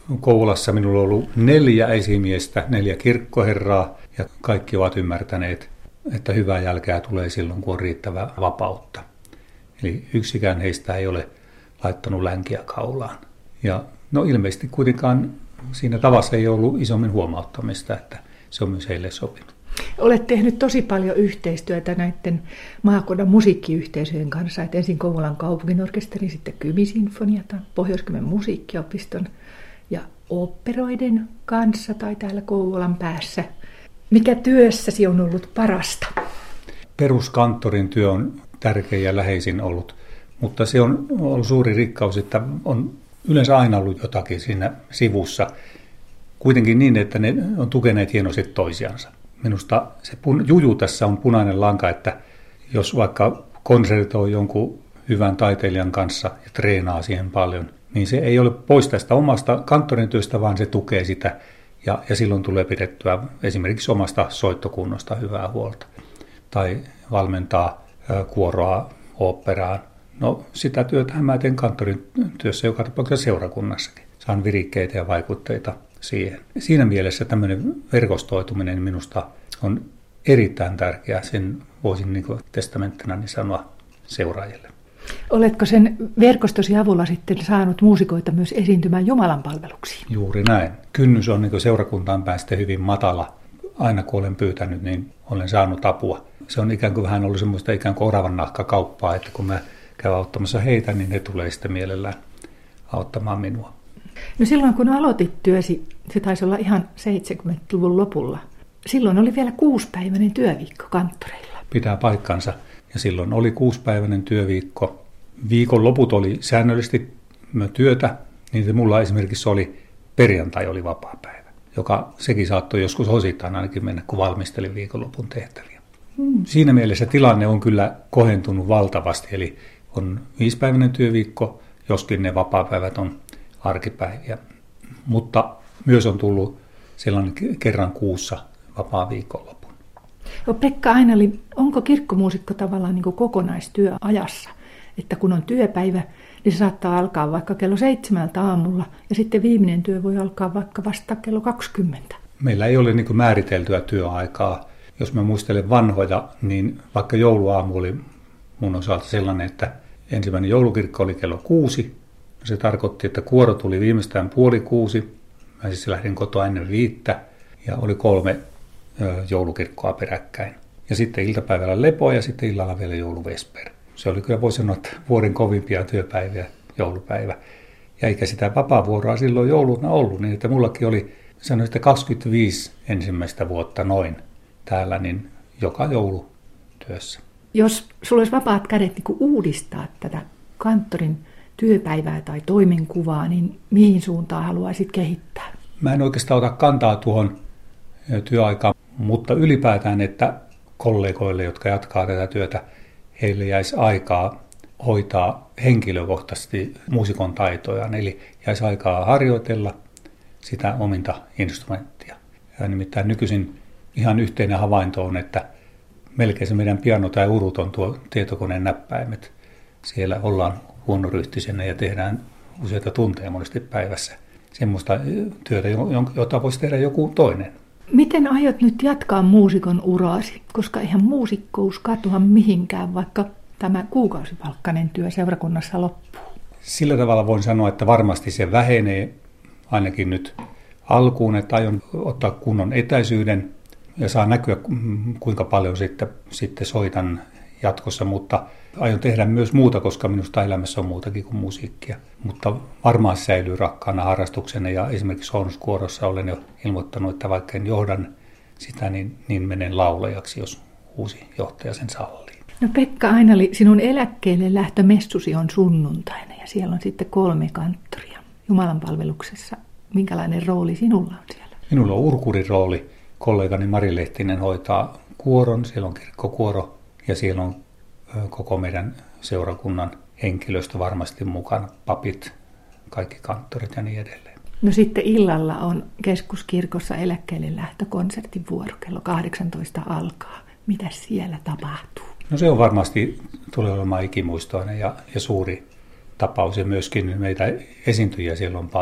Kouvolassa minulla on ollut 4 esimiestä, 4 kirkkoherraa ja kaikki ovat ymmärtäneet, että hyvää jälkeä tulee silloin, kun on riittävää vapautta. Eli yksikään heistä ei ole laittanut länkiä kaulaan. Ja no ilmeisesti kuitenkaan siinä tavassa ei ollut isommin huomauttamista, että se on myös heille sopinut. Olet tehnyt tosi paljon yhteistyötä näiden maakunnan musiikkiyhteisöjen kanssa, että ensin Kouvolan kaupunginorkesterin, sitten Kymi-sinfoniatan, Pohjois-Kymen musiikkiopiston ja oopperoiden kanssa tai täällä Kouvolan päässä. Mikä työssäsi on ollut parasta? Peruskanttorin työ on tärkein ja läheisin ollut, mutta se on ollut suuri rikkaus, että on yleensä aina ollut jotakin siinä sivussa. Kuitenkin niin, että ne on tukeneet hienosti toisiansa. Minusta se juju tässä on punainen lanka, että jos vaikka konsertoi jonkun hyvän taiteilijan kanssa ja treenaa siihen paljon, niin se ei ole pois tästä omasta kanttorin työstä, vaan se tukee sitä ja silloin tulee pidettyä esimerkiksi omasta soittokunnosta hyvää huolta. Tai valmentaa kuoroa oopperaan. No sitä työtähän mä teen kanttorin työssä joka tapauksessa seurakunnassakin. Saan virikkeitä ja vaikutteita siihen. Siinä mielessä tämmöinen verkostoituminen minusta on erittäin tärkeää. Sen voisin niin kuin testamenttina sanoa seuraajille. Oletko sen verkostosi avulla sitten saanut muusikoita myös esiintymään Jumalan palveluksiin? Juuri näin. Kynnys on niin kuin seurakuntaan päästä hyvin matala. Aina kun olen pyytänyt, niin olen saanut apua. Se on ikään kuin vähän ollut semmoista ikään kuin oravan nahkakauppaa, että kun mä käyn auttamassa heitä, niin he tulee sitten mielellään auttamaan minua. No silloin kun aloitit työsi, se taisi olla ihan 70-luvun lopulla. Silloin oli vielä 6-päiväinen työviikko kanttoreilla. Pitää paikkansa. Ja silloin oli 6-päiväinen työviikko. Viikonloput oli säännöllisesti työtä, niin mulla esimerkiksi oli perjantai oli vapaapäivä, joka sekin saattoi joskus osittain ainakin mennä, kun valmistelin viikonlopun tehtäviä. Siinä mielessä tilanne on kyllä kohentunut valtavasti, eli on 5-päiväinen työviikko, joskin ne vapaapäivät on arkipäiviä. Mutta myös on tullut sellainen kerran kuussa vapaa viikonlopun. Pekka Ainali, onko kirkkomuusikko tavallaan niin kuin kokonaistyöajassa? Että kun on työpäivä, niin se saattaa alkaa vaikka kello 7 aamulla ja sitten viimeinen työ voi alkaa vaikka vasta kello 20. Meillä ei ole niin kuin määriteltyä työaikaa. Jos mä muistelen vanhoja, niin vaikka jouluaamu oli mun osalta sellainen, että ensimmäinen joulukirkko oli kello 6. Se tarkoitti, että kuoro tuli viimeistään 5:30. Mä siis lähdin kotoa ennen 5 ja oli 3 joulukirkkoa peräkkäin. Ja sitten iltapäivällä lepoa ja sitten illalla vielä jouluvesper. Se oli kyllä, voi sanoa, että vuoden kovimpia työpäiviä joulupäivä. Ja eikä sitä vapaavuoroa silloin jouluna ollut, niin että mullakin oli sanoin, että 25 ensimmäistä vuotta noin täällä, niin joka joulu työssä. Jos sulla olisi vapaat kädet niin uudistaa tätä kanttorin työpäivää tai toimenkuvaa, niin mihin suuntaan haluaisit kehittää? Mä en oikeastaan ota kantaa tuohon työaikaan, mutta ylipäätään, että kollegoille, jotka jatkaa tätä työtä, heille jäisi aikaa hoitaa henkilökohtaisesti muusikon taitojaan, eli jäisi aikaa harjoitella sitä ominta instrumenttia. Ja nimittäin nykyisin ihan yhteinen havainto on, että melkein se meidän piano tai urut on tuo tietokoneen näppäimet. Siellä ollaan huonoryhtisenä ja tehdään useita tunteja monesti päivässä semmoista työtä, jota voisi tehdä joku toinen. Miten aiot nyt jatkaa muusikon uraasi? Koska eihän muusikkous katoa mihinkään, vaikka tämä kuukausipalkkainen työ seurakunnassa loppuu. Sillä tavalla voin sanoa, että varmasti se vähenee ainakin nyt alkuun, että aion ottaa kunnon etäisyyden ja saa näkyä, kuinka paljon sitten soitan jatkossa, mutta aion tehdä myös muuta, koska minusta elämässä on muutakin kuin musiikkia. Mutta varmaan säilyy rakkaana harrastuksena ja esimerkiksi Hornskuorossa olen jo ilmoittanut, että vaikka en johdan sitä, niin menen laulajaksi, jos uusi johtaja sen sallii. No Pekka Ainali, sinun eläkkeelle lähtömessusi on sunnuntaina ja siellä on sitten 3 kanttoria Jumalan palveluksessa. Minkälainen rooli sinulla on siellä? Minulla on urkurin rooli. Kollegani Mari Lehtinen hoitaa kuoron, siellä on kirkkokuoro ja siellä on koko meidän seurakunnan henkilöstö varmasti mukana, papit, kaikki kanttorit ja niin edelleen. No sitten illalla on keskuskirkossa eläkkeelle lähtökonsertin vuoro, kello 18 alkaa. Mitä siellä tapahtuu? No se on varmasti, tulee olemaan ikimuistoinen ja suuri tapaus ja myöskin meitä esiintyjiä siellä on paljon.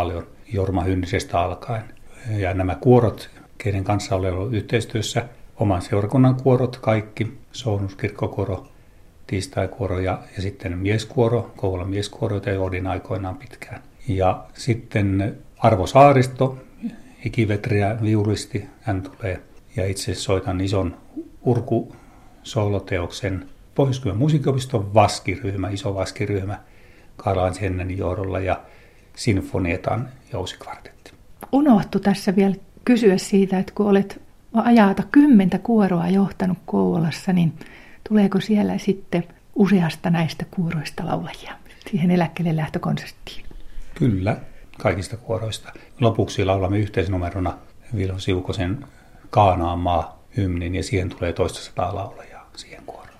Jorma Hynnisestä alkaen. Ja nämä kuorot, keiden kanssa olen ollut yhteistyössä, oman seurakunnan kuorot kaikki, Sounuskirkkokoro, tiistaikuoro ja sitten mieskuoro, Kouvolan mieskuoro, jota johdin aikoinaan pitkään. Ja sitten Arvo Saaristo, ikivetriä viulisti, hän tulee. Ja itse soitan ison urku-sooloteoksen Pohjois-Kymen musiikkiopiston vaskiryhmä, iso vaskiryhmä, Karl-Heinz Hennenin johdolla ja Sinfonietan jousikvartetti. Unohtu tässä vielä kysyä siitä, että kun olet ajata 10 kuoroa johtanut Kouvolassa, niin tuleeko siellä sitten useasta näistä kuoroista laulajia siihen eläkkeelle lähtökonserttiin? Kyllä, kaikista kuoroista. Lopuksi laulamme yhteisnumerona Vilho Siukosen Kaanaan maa -hymnin ja siihen tulee 200 laulajaa siihen kuoroon.